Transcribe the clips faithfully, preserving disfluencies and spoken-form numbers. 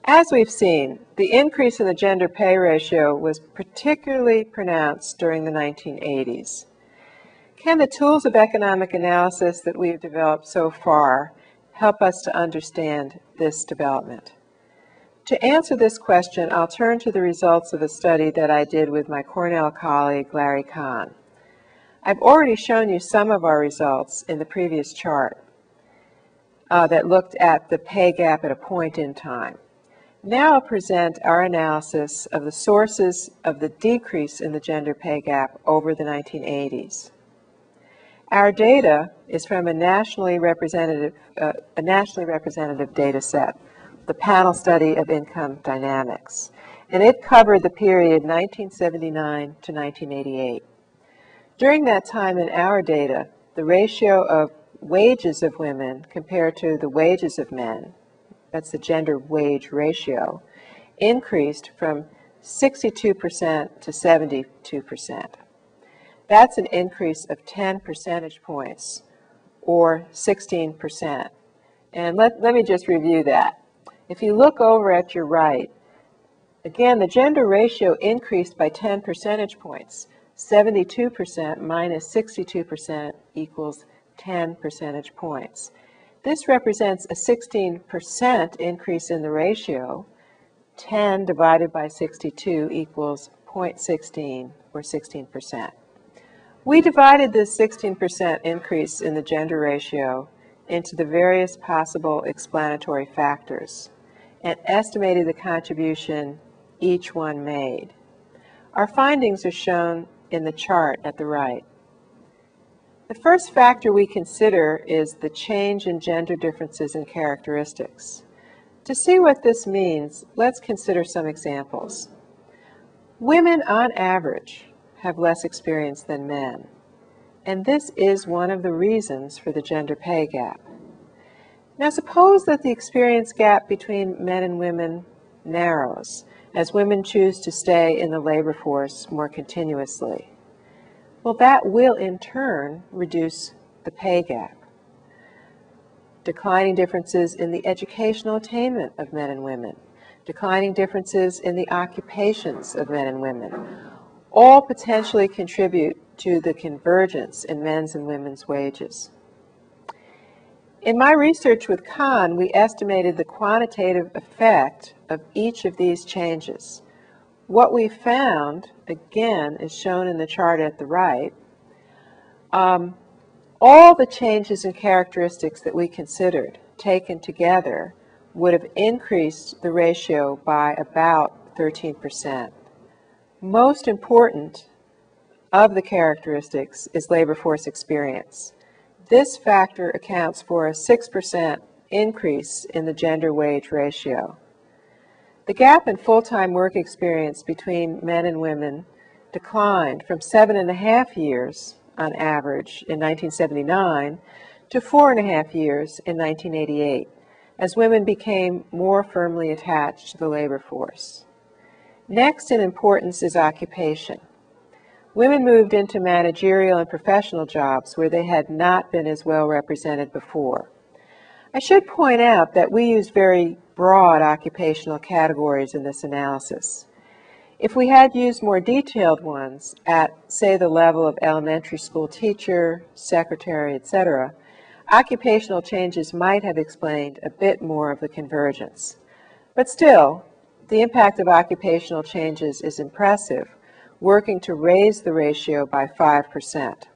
As we've seen, the increase in the gender pay ratio was particularly pronounced during the nineteen eighties. Can the tools of economic analysis that we've developed so far help us to understand this development? To answer this question, I'll turn to the results of a study that I did with my Cornell colleague, Larry Kahn. I've already shown you some of our results in the previous chart uh, that looked at the pay gap at a point in time. Now I'll present our analysis of the sources of the decrease in the gender pay gap over the nineteen eighties. Our data is from a nationally representative, uh, a nationally representative data set, the Panel Study of Income Dynamics, and it covered the period nineteen seventy-nine to nineteen eighty-eight. During that time in our data, the ratio of wages of women compared to the wages of men, that's the gender wage ratio, increased from sixty-two percent to seventy-two percent. That's an increase of ten percentage points, or sixteen percent. And let, let me just review that. If you look over at your right, again, the gender ratio increased by ten percentage points. seventy-two percent minus sixty-two percent equals ten percentage points. This represents a sixteen percent increase in the ratio. ten divided by sixty-two equals zero point one six, or sixteen percent. We divided this sixteen percent increase in the gender ratio into the various possible explanatory factors and estimated the contribution each one made. Our findings are shown in the chart at the right. The first factor we consider is the change in gender differences in characteristics. To see what this means, let's consider some examples. Women, on average, have less experience than men, and this is one of the reasons for the gender pay gap. Now suppose that the experience gap between men and women narrows as women choose to stay in the labor force more continuously. Well, that will in turn reduce the pay gap. Declining differences in the educational attainment of men and women, declining differences in the occupations of men and women, all potentially contribute to the convergence in men's and women's wages. In my research with Kahn, we estimated the quantitative effect of each of these changes. What we found, again, is shown in the chart at the right. Um, all the changes in characteristics that we considered, taken together, would have increased the ratio by about thirteen percent. Most important of the characteristics is labor force experience. This factor accounts for a six percent increase in the gender wage ratio. The gap in full-time work experience between men and women declined from seven and a half years on average in nineteen seventy-nine to four and a half years in nineteen eighty-eight, as women became more firmly attached to the labor force. Next in importance is occupation. Women moved into managerial and professional jobs where they had not been as well represented before. I should point out that we used very broad occupational categories in this analysis. If we had used more detailed ones at, say, the level of elementary school teacher, secretary, et cetera, occupational changes might have explained a bit more of the convergence. But still, the impact of occupational changes is impressive, working to raise the ratio by five percent.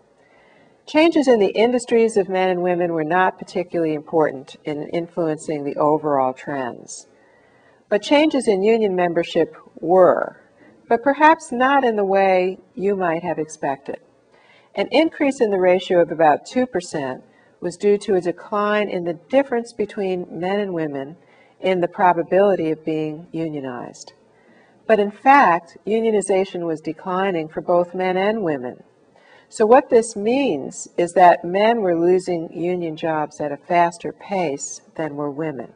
Changes in the industries of men and women were not particularly important in influencing the overall trends. But changes in union membership were, but perhaps not in the way you might have expected. An increase in the ratio of about two percent was due to a decline in the difference between men and women in the probability of being unionized. But in fact, unionization was declining for both men and women. So what this means is that men were losing union jobs at a faster pace than were women.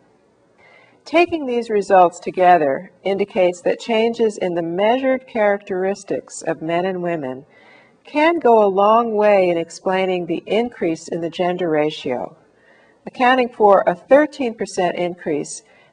Taking these results together indicates that changes in the measured characteristics of men and women can go a long way in explaining the increase in the gender ratio, accounting for a thirteen percent increase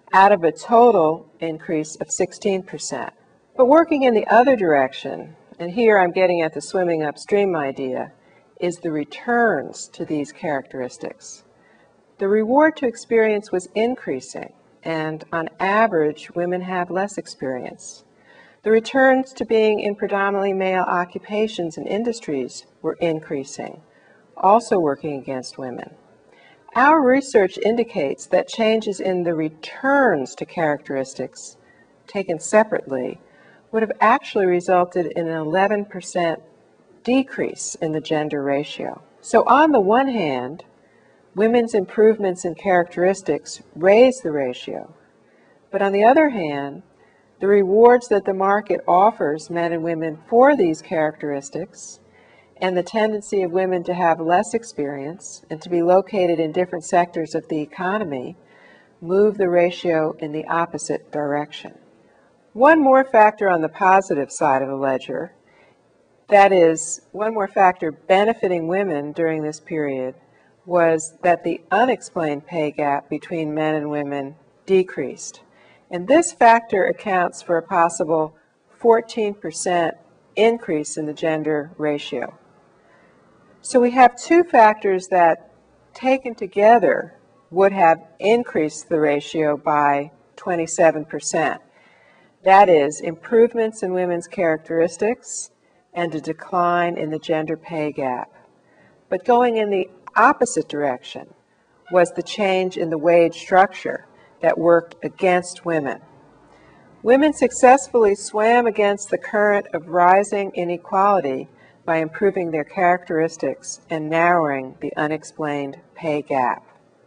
out of a total increase of sixteen percent. But working in the other direction, and here I'm getting at the swimming upstream idea, is the returns to these characteristics. The reward to experience was increasing, and on average, women have less experience. The returns to being in predominantly male occupations and industries were increasing, also working against women. Our research indicates that changes in the returns to characteristics, taken separately, would have actually resulted in an eleven percent decrease in the gender ratio. So on the one hand, women's improvements in characteristics raise the ratio, but on the other hand, the rewards that the market offers men and women for these characteristics and the tendency of women to have less experience and to be located in different sectors of the economy move the ratio in the opposite direction. One more factor on the positive side of the ledger, that is, one more factor benefiting women during this period, was that the unexplained pay gap between men and women decreased. And this factor accounts for a possible fourteen percent increase in the gender ratio. So we have two factors that, taken together, would have increased the ratio by twenty-seven percent. That is, improvements in women's characteristics and a decline in the gender pay gap. But going in the opposite direction was the change in the wage structure that worked against women. Women successfully swam against the current of rising inequality by improving their characteristics and narrowing the unexplained pay gap.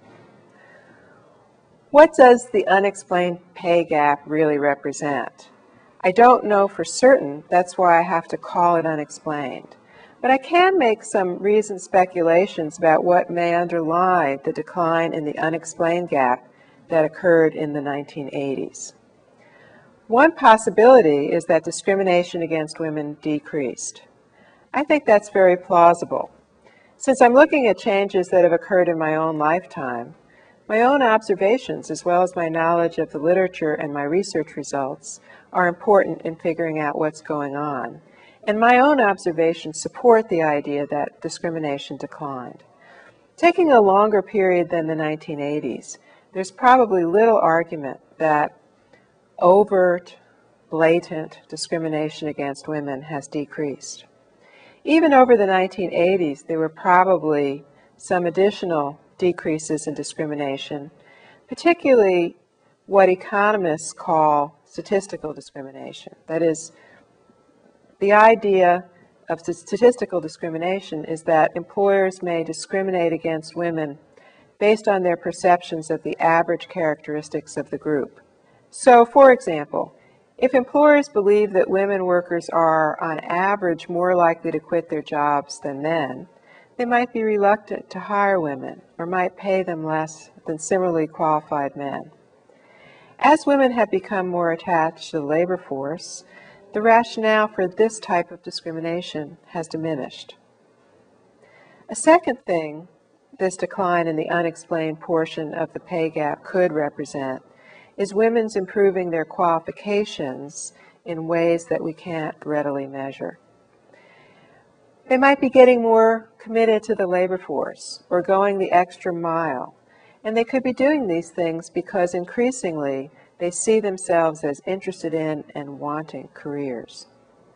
What does the unexplained pay gap really represent? I don't know for certain, that's why I have to call it unexplained. But I can make some reasoned speculations about what may underlie the decline in the unexplained gap that occurred in the nineteen eighties. One possibility is that discrimination against women decreased. I think that's very plausible. Since I'm looking at changes that have occurred in my own lifetime, my own observations, as well as my knowledge of the literature and my research results, are important in figuring out what's going on. And my own observations support the idea that discrimination declined. Taking a longer period than the nineteen eighties, there's probably little argument that overt, blatant discrimination against women has decreased. Even over the nineteen eighties, there were probably some additional decreases in discrimination, particularly what economists call statistical discrimination. That is, the idea of statistical discrimination is that employers may discriminate against women based on their perceptions of the average characteristics of the group. So, for example, if employers believe that women workers are, on average, more likely to quit their jobs than men, they might be reluctant to hire women or might pay them less than similarly qualified men. As women have become more attached to the labor force, the rationale for this type of discrimination has diminished. A second thing this decline in the unexplained portion of the pay gap could represent is women's improving their qualifications in ways that we can't readily measure. They might be getting more committed to the labor force or going the extra mile, and they could be doing these things because increasingly they see themselves as interested in and wanting careers.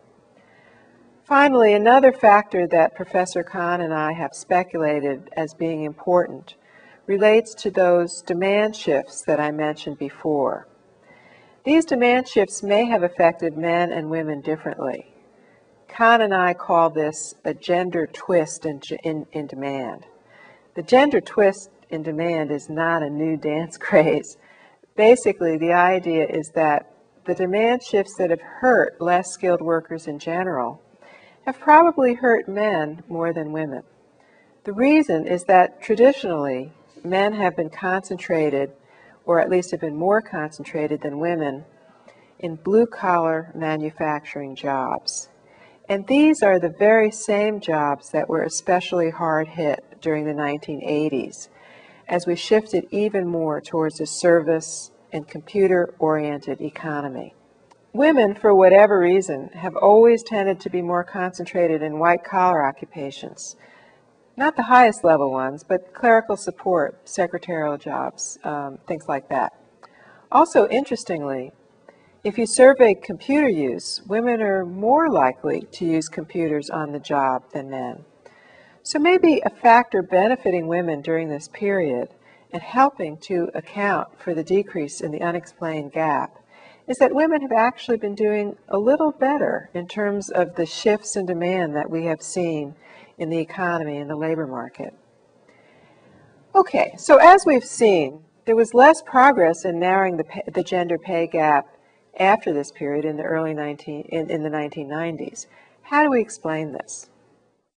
Finally, another factor that Professor Kahn and I have speculated as being important relates to those demand shifts that I mentioned before. These demand shifts may have affected men and women differently. Kahn and I call this a gender twist in, in, in demand. The gender twist in demand is not a new dance craze. Basically, the idea is that the demand shifts that have hurt less skilled workers in general have probably hurt men more than women. The reason is that traditionally, men have been concentrated, or at least have been more concentrated than women, in blue-collar manufacturing jobs. And these are the very same jobs that were especially hard hit during the nineteen eighties, as we shifted even more towards the service and computer-oriented economy. Women, for whatever reason, have always tended to be more concentrated in white-collar occupations. Not the highest level ones, but clerical support, secretarial jobs, um, things like that. Also, interestingly, if you survey computer use, women are more likely to use computers on the job than men. So maybe a factor benefiting women during this period and helping to account for the decrease in the unexplained gap is that women have actually been doing a little better in terms of the shifts in demand that we have seen in the economy and the labor market. Okay, so as we've seen, there was less progress in narrowing the, pay, the gender pay gap after this period in the early nineteen in, in the nineteen nineties. How do we explain this?